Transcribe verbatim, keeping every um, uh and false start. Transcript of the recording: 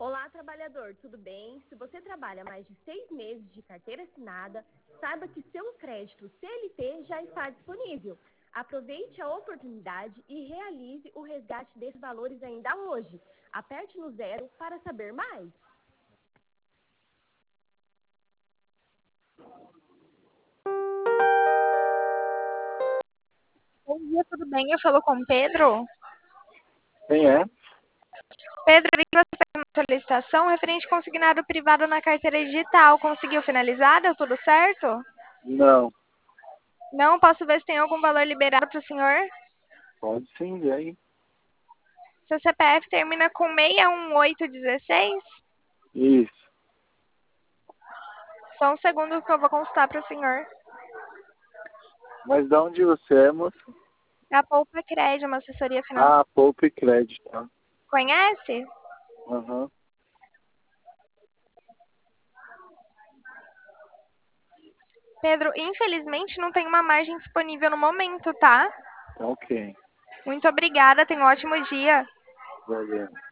Olá, trabalhador, tudo bem? Se você trabalha mais de seis meses de carteira assinada, saiba que seu crédito C L T já está disponível. Aproveite a oportunidade e realize o resgate desses valores ainda hoje. Aperte no zero para saber mais. Bom dia, tudo bem? Eu falo com o Pedro. Quem é? Pedro, vi que você fez uma solicitação referente consignado privado na carteira digital. Conseguiu finalizar? Deu tudo certo? Não. Não? Posso ver se tem algum valor liberado para o senhor? Pode sim, e aí? Seu C P F termina com seis um oito um seis? Isso. Só um segundo que eu vou consultar para o senhor. Mas de onde você é, moça? A Poupa Crédito, uma assessoria financeira. Ah, Poupa e Crédito, tá? Conhece? Aham. Pedro, infelizmente não tem uma margem disponível no momento, tá? Tá ok. Muito obrigada, tenha um ótimo dia. Valeu.